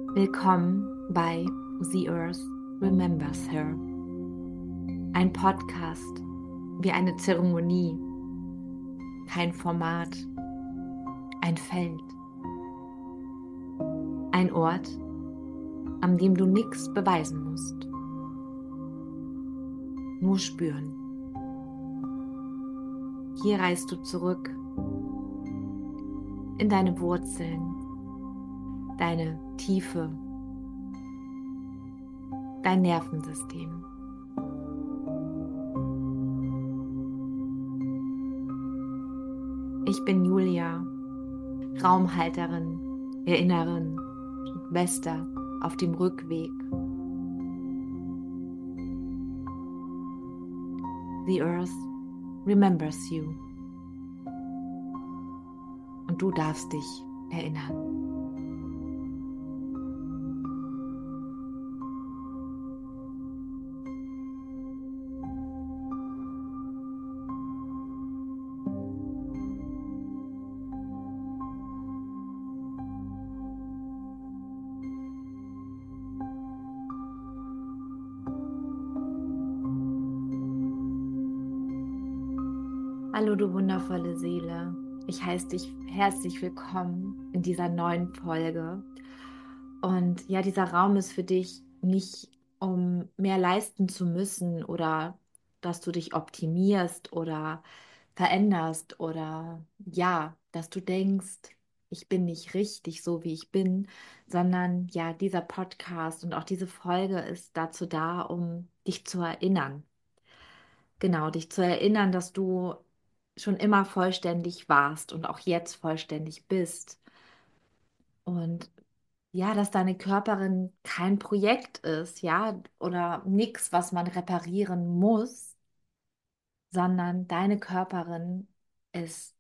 Willkommen bei The Earth Remembers Her. Ein Podcast wie eine Zeremonie, kein Format, ein Feld, ein Ort, an dem du nichts beweisen musst, nur spüren. Hier reist du zurück in deine Wurzeln, deine Tiefe, dein Nervensystem. Ich bin Julia, Raumhalterin, Erinnerin, Schwester auf dem Rückweg. The Earth remembers you. Und du darfst dich erinnern. Hallo, du wundervolle Seele. Ich heiße dich herzlich willkommen in dieser neuen Folge. Und ja, dieser Raum ist für dich nicht, um mehr leisten zu müssen oder dass du dich optimierst oder veränderst oder ja, dass du denkst, ich bin nicht richtig so, wie ich bin, sondern ja, dieser Podcast und auch diese Folge ist dazu da, um dich zu erinnern. Genau, dich zu erinnern, dass du schon immer vollständig warst und auch jetzt vollständig bist. Und ja, dass deine Körperin kein Projekt ist, ja, oder nichts, was man reparieren muss, sondern deine Körperin ist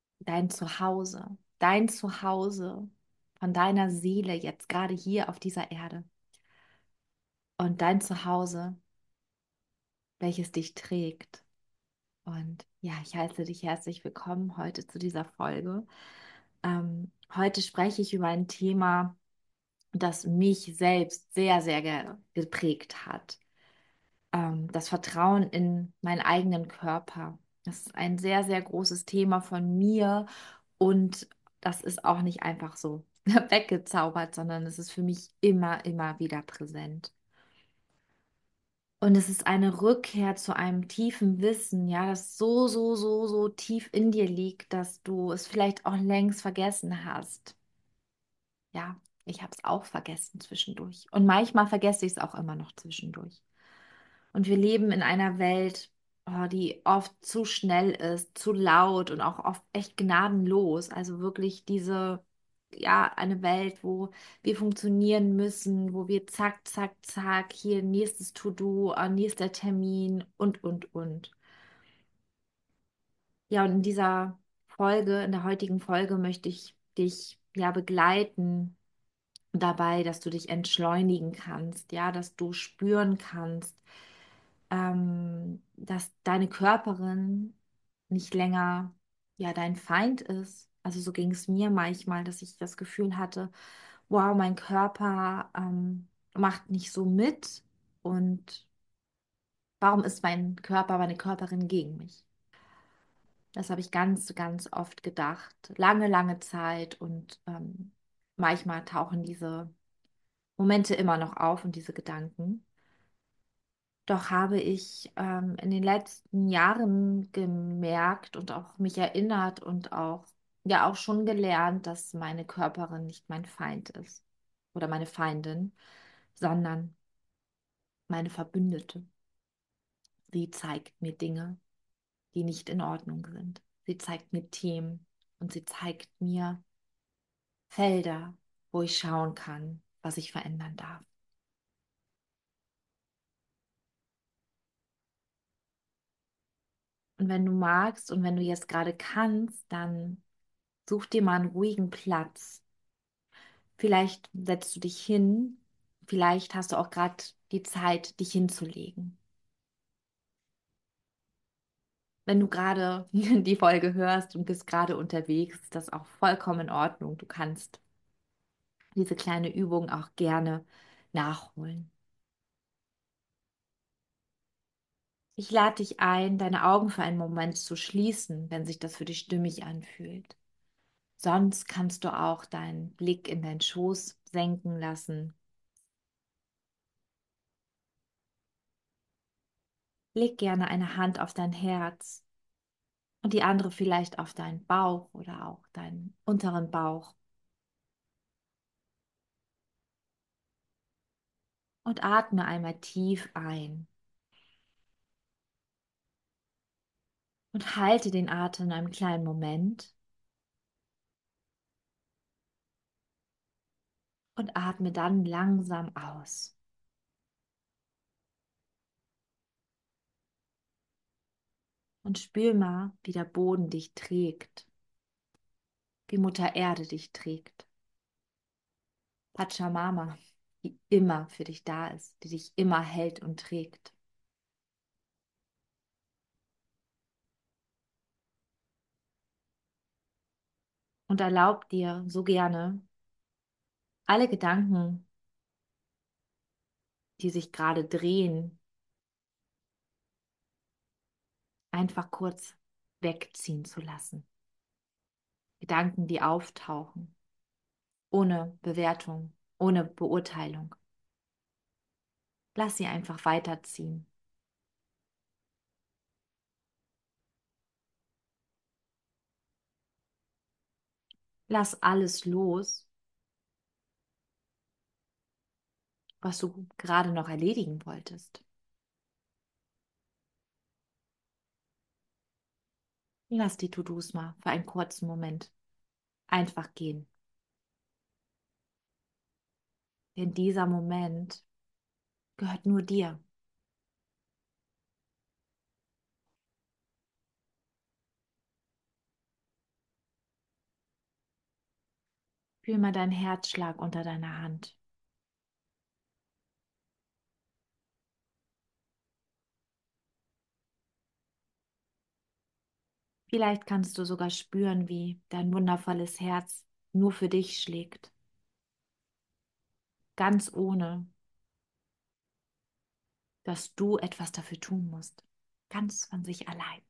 dein Zuhause von deiner Seele jetzt gerade hier auf dieser Erde. Und dein Zuhause, welches dich trägt. Und ja, ich heiße dich herzlich willkommen heute zu dieser Folge. Heute spreche ich über ein Thema, das mich selbst sehr, sehr geprägt hat. Das Vertrauen in meinen eigenen Körper. Das ist ein sehr, sehr großes Thema von mir und das ist auch nicht einfach so weggezaubert, sondern es ist für mich immer, immer wieder präsent. Und es ist eine Rückkehr zu einem tiefen Wissen, ja, das so, so, so, so tief in dir liegt, dass du es vielleicht auch längst vergessen hast. Ja, ich habe es auch vergessen zwischendurch. Und manchmal vergesse ich es auch immer noch zwischendurch. Und wir leben in einer Welt, die oft zu schnell ist, zu laut und auch oft echt gnadenlos. Also wirklich ja, eine Welt, wo wir funktionieren müssen, wo wir zack, zack, zack, hier nächstes To-Do, nächster Termin und. Ja, und in dieser Folge, in der heutigen Folge möchte ich dich ja begleiten dabei, dass du dich entschleunigen kannst, ja, dass du spüren kannst, dass deine Körperin nicht länger ja dein Feind ist. Also so ging es mir manchmal, dass ich das Gefühl hatte, wow, mein Körper macht nicht so mit und warum ist mein Körper, meine Körperin gegen mich? Das habe ich ganz, ganz oft gedacht, lange, lange Zeit und manchmal tauchen diese Momente immer noch auf und diese Gedanken. Doch habe ich in den letzten Jahren gemerkt und auch mich erinnert und auch, ja, auch schon gelernt, dass meine Körperin nicht mein Feind ist oder meine Feindin, sondern meine Verbündete. Sie zeigt mir Dinge, die nicht in Ordnung sind. Sie zeigt mir Themen und sie zeigt mir Felder, wo ich schauen kann, was ich verändern darf. Und wenn du magst und wenn du jetzt gerade kannst, dann such dir mal einen ruhigen Platz. Vielleicht setzt du dich hin, vielleicht hast du auch gerade die Zeit, dich hinzulegen. Wenn du gerade die Folge hörst und bist gerade unterwegs, ist das auch vollkommen in Ordnung. Du kannst diese kleine Übung auch gerne nachholen. Ich lade dich ein, deine Augen für einen Moment zu schließen, wenn sich das für dich stimmig anfühlt. Sonst kannst du auch deinen Blick in deinen Schoß senken lassen. Leg gerne eine Hand auf dein Herz und die andere vielleicht auf deinen Bauch oder auch deinen unteren Bauch und atme einmal tief ein und halte den Atem einen kleinen Moment und atme dann langsam aus. Und spür mal, wie der Boden dich trägt, wie Mutter Erde dich trägt. Pachamama, die immer für dich da ist, die dich immer hält und trägt. Und erlaub dir so gerne, alle Gedanken, die sich gerade drehen, einfach kurz wegziehen zu lassen. Gedanken, die auftauchen, ohne Bewertung, ohne Beurteilung. Lass sie einfach weiterziehen. Lass alles los, was du gerade noch erledigen wolltest. Lass die To-Dos mal für einen kurzen Moment einfach gehen. Denn dieser Moment gehört nur dir. Fühl mal deinen Herzschlag unter deiner Hand. Vielleicht kannst du sogar spüren, wie dein wundervolles Herz nur für dich schlägt. Ganz ohne, dass du etwas dafür tun musst. Ganz von sich allein.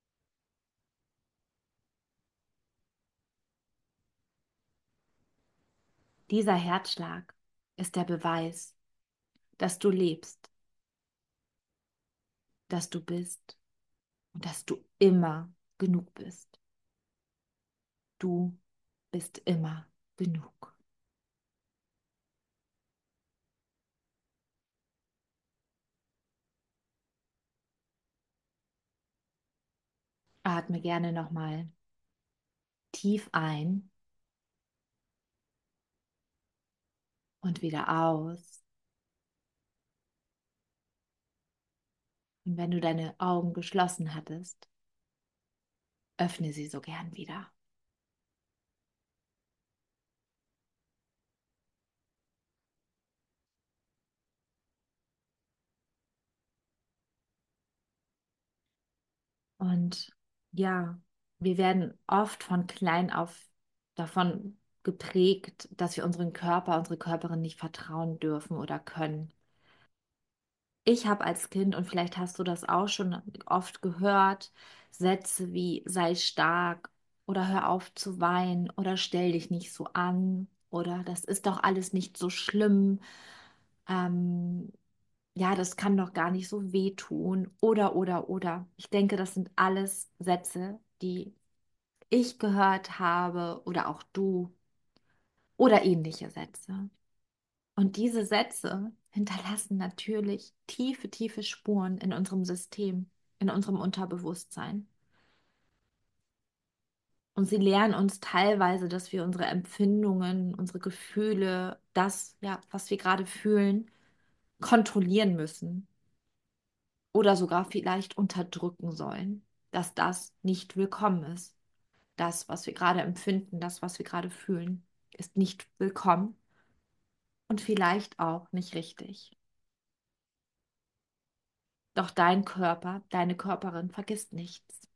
Dieser Herzschlag ist der Beweis, dass du lebst, dass du bist und dass du immer genug bist. Du bist immer genug. Atme gerne nochmal tief ein und wieder aus. Und wenn du deine Augen geschlossen hattest, öffne sie so gern wieder. Und ja, wir werden oft von klein auf davon geprägt, dass wir unseren Körper, unsere Körperin nicht vertrauen dürfen oder können. Ich habe als Kind, und vielleicht hast du das auch schon oft gehört, Sätze wie sei stark oder hör auf zu weinen oder stell dich nicht so an oder das ist doch alles nicht so schlimm. Ähm, ja, das kann doch gar nicht so wehtun oder. Ich denke, das sind alles Sätze, die ich gehört habe oder auch du oder ähnliche Sätze. Und diese Sätze hinterlassen natürlich tiefe, tiefe Spuren in unserem System, in unserem Unterbewusstsein. Und sie lehren uns teilweise, dass wir unsere Empfindungen, unsere Gefühle, das, ja, was wir gerade fühlen, kontrollieren müssen oder sogar vielleicht unterdrücken sollen, dass das nicht willkommen ist. Das, was wir gerade empfinden, das, was wir gerade fühlen, ist nicht willkommen und vielleicht auch nicht richtig. Doch dein Körper, deine Körperin vergisst nichts.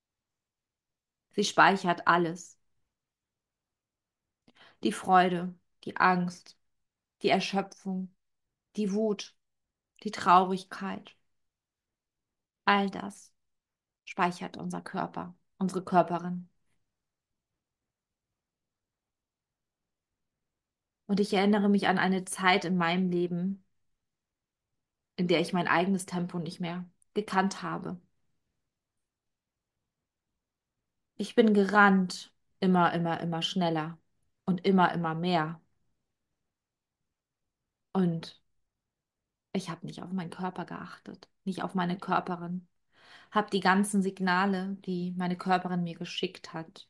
Sie speichert alles. Die Freude, die Angst, die Erschöpfung, die Wut, die Traurigkeit. All das speichert unser Körper, unsere Körperin. Und ich erinnere mich an eine Zeit in meinem Leben, in der ich mein eigenes Tempo nicht mehr gekannt habe. Ich bin gerannt, immer schneller und immer mehr. Und ich habe nicht auf meinen Körper geachtet, nicht auf meine Körperin, habe die ganzen Signale, die meine Körperin mir geschickt hat,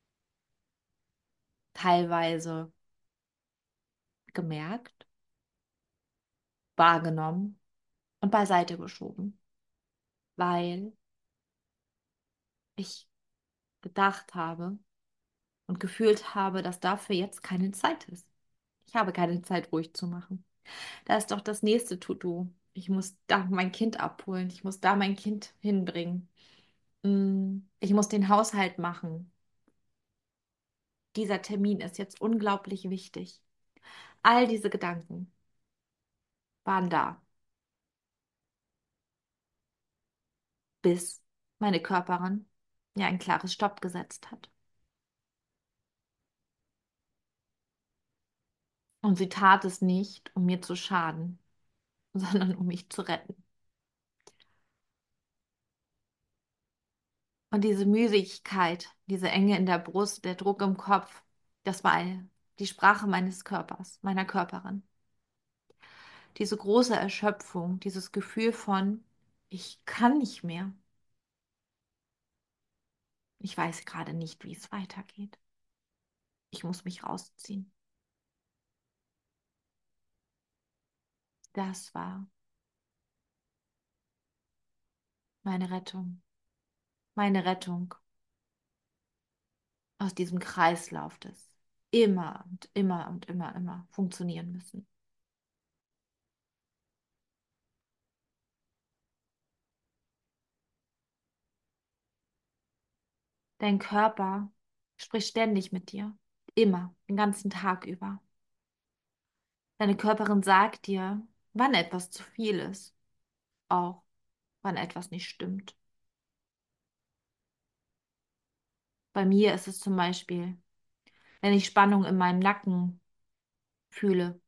teilweise gemerkt, wahrgenommen und beiseite geschoben, weil ich gedacht habe und gefühlt habe, dass dafür jetzt keine Zeit ist. Ich habe keine Zeit, ruhig zu machen. Da ist doch das nächste To-Do. Ich muss da mein Kind abholen. Ich muss da mein Kind hinbringen. Ich muss den Haushalt machen. Dieser Termin ist jetzt unglaublich wichtig. All diese Gedanken waren da, bis meine Körperin mir ein klares Stopp gesetzt hat. Und sie tat es nicht, um mir zu schaden, sondern um mich zu retten. Und diese Müdigkeit, diese Enge in der Brust, der Druck im Kopf, das war die Sprache meines Körpers, meiner Körperin. Diese große Erschöpfung, dieses Gefühl von, ich kann nicht mehr. Ich weiß gerade nicht, wie es weitergeht. Ich muss mich rausziehen. Das war meine Rettung. Meine Rettung aus diesem Kreislauf des immer funktionieren müssen. Dein Körper spricht ständig mit dir. Immer, den ganzen Tag über. Deine Körperin sagt dir, wann etwas zu viel ist, auch wann etwas nicht stimmt. Bei mir ist es zum Beispiel, wenn ich Spannung in meinem Nacken fühle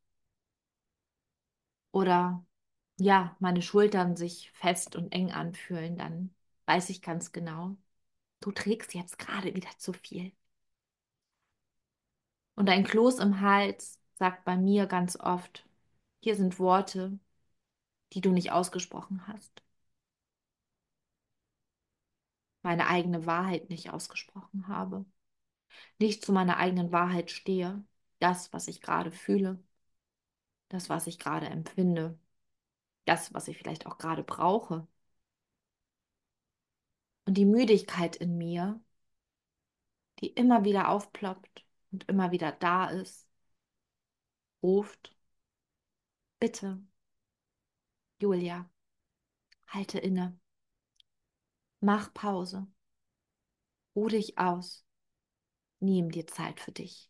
oder ja, meine Schultern sich fest und eng anfühlen, dann weiß ich ganz genau, du trägst jetzt gerade wieder zu viel. Und ein Kloß im Hals sagt bei mir ganz oft, hier sind Worte, die du nicht ausgesprochen hast, meine eigene Wahrheit nicht ausgesprochen habe, nicht zu meiner eigenen Wahrheit stehe, das, was ich gerade fühle, das, was ich gerade empfinde, das, was ich vielleicht auch gerade brauche. Und die Müdigkeit in mir, die immer wieder aufploppt und immer wieder da ist, ruft, bitte, Julia, halte inne, mach Pause, ruh dich aus, nimm dir Zeit für dich.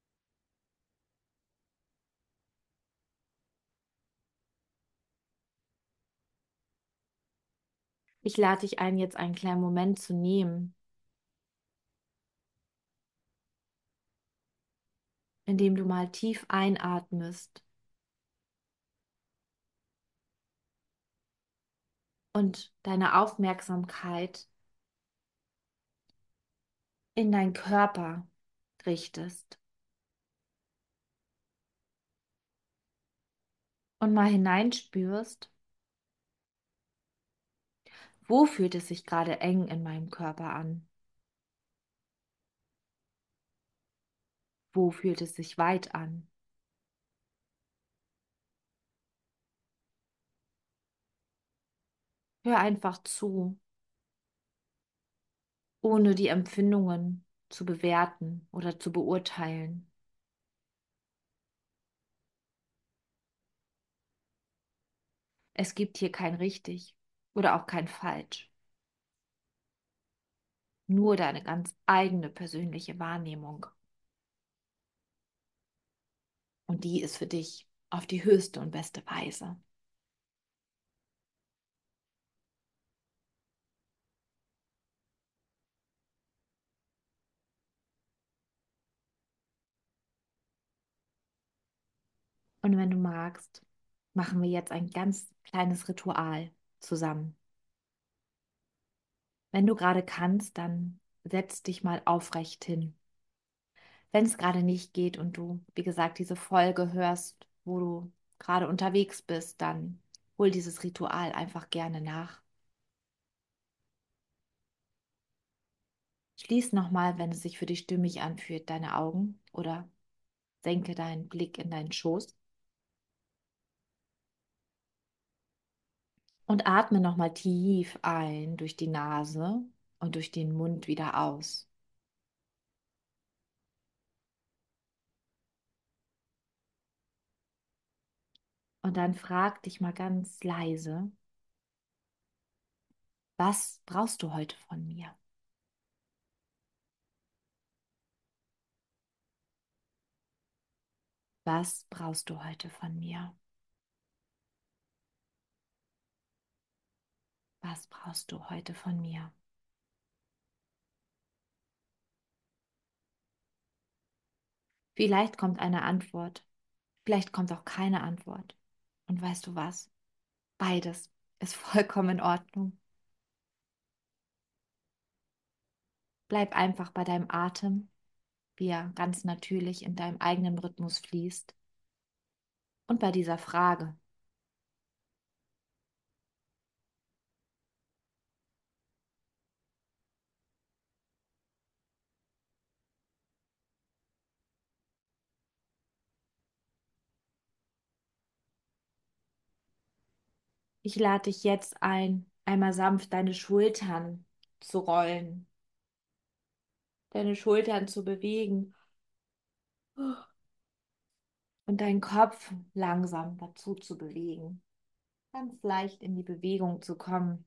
Ich lade dich ein, jetzt einen kleinen Moment zu nehmen, in dem du mal tief einatmest und deine Aufmerksamkeit in deinen Körper richtest und mal hineinspürst, wo fühlt es sich gerade eng in meinem Körper an? Wo fühlt es sich weit an? Hör einfach zu, ohne die Empfindungen zu bewerten oder zu beurteilen. Es gibt hier kein richtig oder auch kein falsch, nur deine ganz eigene persönliche Wahrnehmung. Und die ist für dich auf die höchste und beste Weise. Und wenn du magst, machen wir jetzt ein ganz kleines Ritual zusammen. Wenn du gerade kannst, dann setz dich mal aufrecht hin. Wenn es gerade nicht geht und du, wie gesagt, diese Folge hörst, wo du gerade unterwegs bist, dann hol dieses Ritual einfach gerne nach. Schließ nochmal, wenn es sich für dich stimmig anfühlt, deine Augen oder senke deinen Blick in deinen Schoß und atme nochmal tief ein durch die Nase und durch den Mund wieder aus. Und dann frag dich mal ganz leise, was brauchst du heute von mir? Was brauchst du heute von mir? Was brauchst du heute von mir? Vielleicht kommt eine Antwort, vielleicht kommt auch keine Antwort. Und weißt du was? Beides ist vollkommen in Ordnung. Bleib einfach bei deinem Atem, wie er ganz natürlich in deinem eigenen Rhythmus fließt. Und bei dieser Frage. Ich lade dich jetzt ein, einmal sanft deine Schultern zu rollen, deine Schultern zu bewegen und deinen Kopf langsam dazu zu bewegen. Ganz leicht in die Bewegung zu kommen.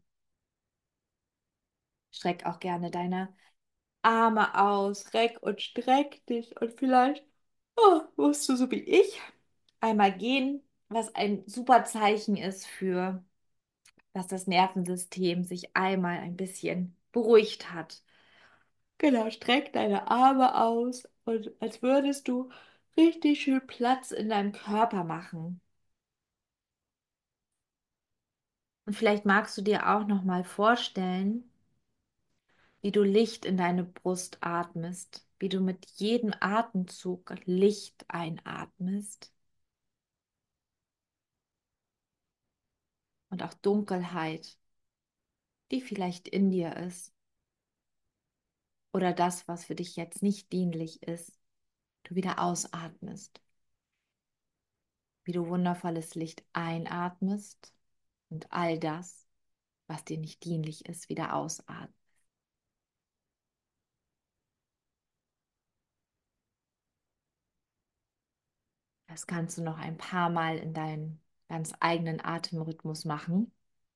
Streck auch gerne deine Arme aus, reck und streck dich und vielleicht musst du so wie ich einmal gehen, was ein super Zeichen ist für, dass das Nervensystem sich einmal ein bisschen beruhigt hat. Genau, streck deine Arme aus und als würdest du richtig schön Platz in deinem Körper machen. Und vielleicht magst du dir auch noch mal vorstellen, wie du Licht in deine Brust atmest, wie du mit jedem Atemzug Licht einatmest und auch Dunkelheit, die vielleicht in dir ist oder das, was für dich jetzt nicht dienlich ist, du wieder ausatmest, wie du wundervolles Licht einatmest und all das, was dir nicht dienlich ist, wieder ausatmest. Das kannst du noch ein paar Mal in deinen ganz eigenen Atemrhythmus machen.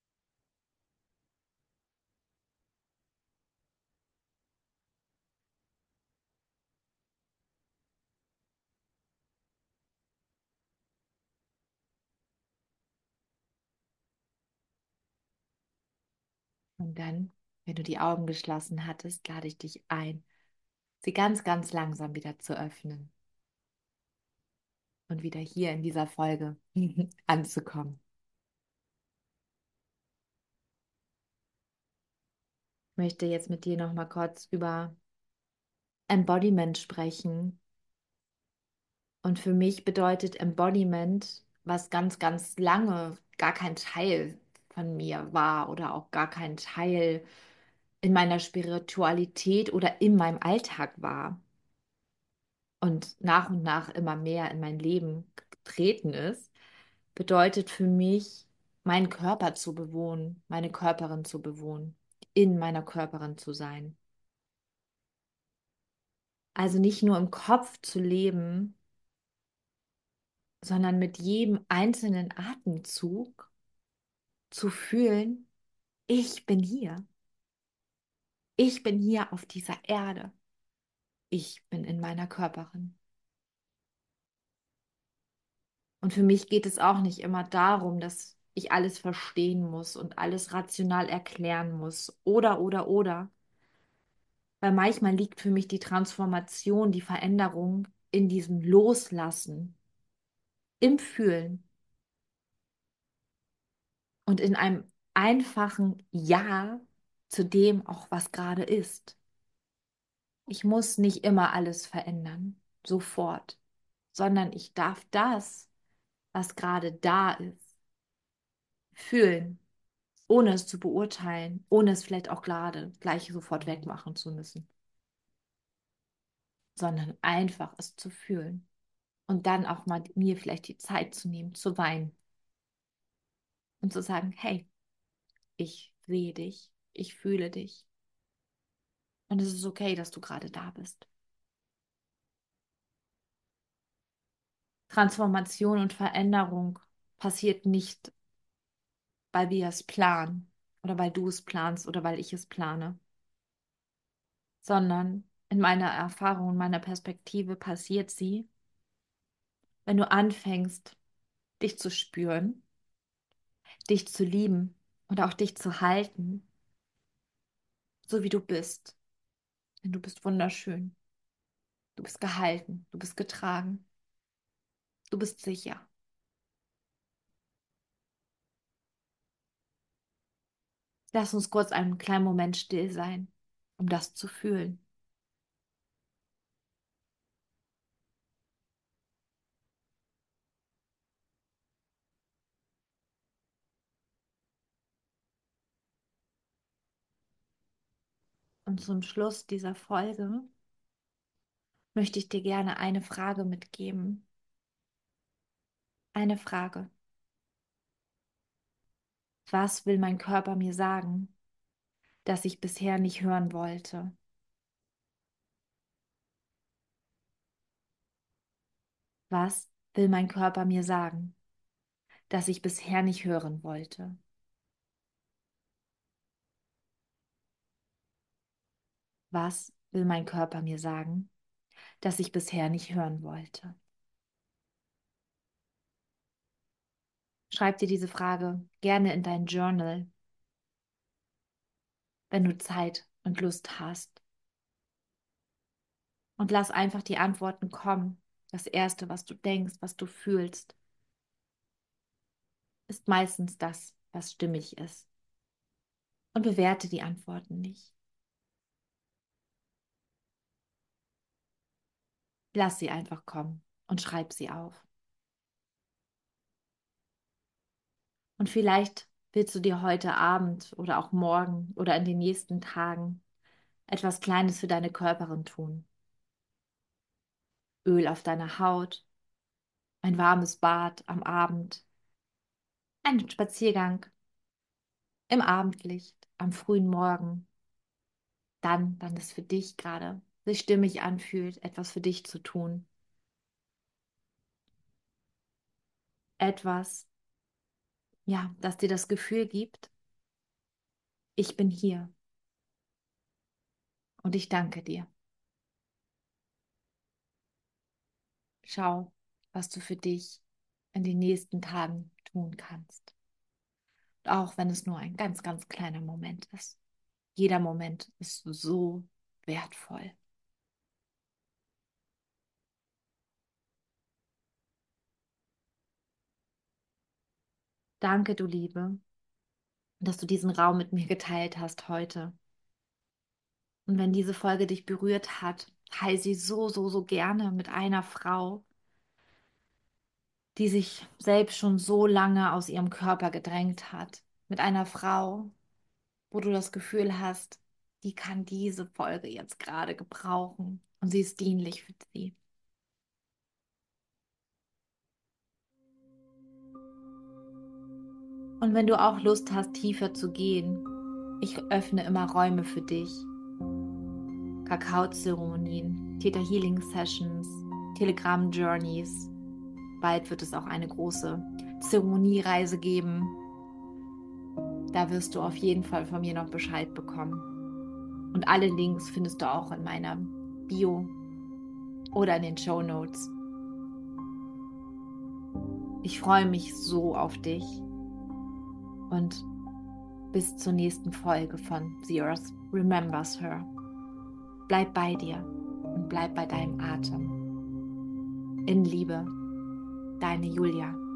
Und dann, wenn du die Augen geschlossen hattest, lade ich dich ein, sie ganz, ganz langsam wieder zu öffnen und wieder hier in dieser Folge anzukommen. Ich möchte jetzt mit dir noch mal kurz über Embodiment sprechen. Und für mich bedeutet Embodiment, was ganz, ganz lange gar kein Teil von mir war oder auch gar kein Teil in meiner Spiritualität oder in meinem Alltag war und nach immer mehr in mein Leben getreten ist, bedeutet für mich, meinen Körper zu bewohnen, meine Körperin zu bewohnen, in meiner Körperin zu sein. Also nicht nur im Kopf zu leben, sondern mit jedem einzelnen Atemzug zu fühlen, ich bin hier. Ich bin hier auf dieser Erde. Ich bin in meiner Körperin. Und für mich geht es auch nicht immer darum, dass ich alles verstehen muss und alles rational erklären muss. Oder. Weil manchmal liegt für mich die Transformation, die Veränderung in diesem Loslassen, im Fühlen und in einem einfachen Ja zu dem auch, was gerade ist. Ich muss nicht immer alles verändern, sofort, sondern ich darf das, was gerade da ist, fühlen, ohne es zu beurteilen, ohne es vielleicht auch gerade gleich sofort wegmachen zu müssen, sondern einfach es zu fühlen und dann auch mal mir vielleicht die Zeit zu nehmen, zu weinen und zu sagen, hey, ich sehe dich, ich fühle dich und es ist okay, dass du gerade da bist. Transformation und Veränderung passiert nicht, weil wir es planen oder weil du es planst oder weil ich es plane, sondern in meiner Erfahrung, in meiner Perspektive passiert sie, wenn du anfängst, dich zu spüren, dich zu lieben und auch dich zu halten, so wie du bist. Denn du bist wunderschön, du bist gehalten, du bist getragen, du bist sicher. Lass uns kurz einen kleinen Moment still sein, um das zu fühlen. Und zum Schluss dieser Folge möchte ich dir gerne eine Frage mitgeben. Eine Frage. Was will mein Körper mir sagen, das ich bisher nicht hören wollte? Was will mein Körper mir sagen, das ich bisher nicht hören wollte? Was will mein Körper mir sagen, das ich bisher nicht hören wollte? Schreib dir diese Frage gerne in dein Journal, wenn du Zeit und Lust hast. Und lass einfach die Antworten kommen. Das Erste, was du denkst, was du fühlst, ist meistens das, was stimmig ist. Und bewerte die Antworten nicht. Lass sie einfach kommen und schreib sie auf. Und vielleicht willst du dir heute Abend oder auch morgen oder in den nächsten Tagen etwas Kleines für deine Körperin tun. Öl auf deiner Haut, ein warmes Bad am Abend, ein Spaziergang im Abendlicht, am frühen Morgen. Dann es für dich gerade sich stimmig anfühlt, etwas für dich zu tun. Etwas, ja, das dir das Gefühl gibt, ich bin hier und ich danke dir. Schau, was du für dich in den nächsten Tagen tun kannst. Und auch wenn es nur ein ganz, ganz kleiner Moment ist. Jeder Moment ist so wertvoll. Danke, du Liebe, dass du diesen Raum mit mir geteilt hast heute. Und wenn diese Folge dich berührt hat, teile sie so gerne mit einer Frau, die sich selbst schon so lange aus ihrem Körper gedrängt hat. Mit einer Frau, wo du das Gefühl hast, die kann diese Folge jetzt gerade gebrauchen und sie ist dienlich für sie. Und wenn du auch Lust hast, tiefer zu gehen, ich öffne immer Räume für dich. Kakaozeremonien, Theta Healing Sessions, Telegram Journeys. Bald wird es auch eine große Zeremoniereise geben. Da wirst du auf jeden Fall von mir noch Bescheid bekommen. Und alle Links findest du auch in meiner Bio oder in den Show Notes. Ich freue mich so auf dich und bis zur nächsten Folge von The Earth Remembers Her. Bleib bei dir und bleib bei deinem Atem. In Liebe, deine Julia.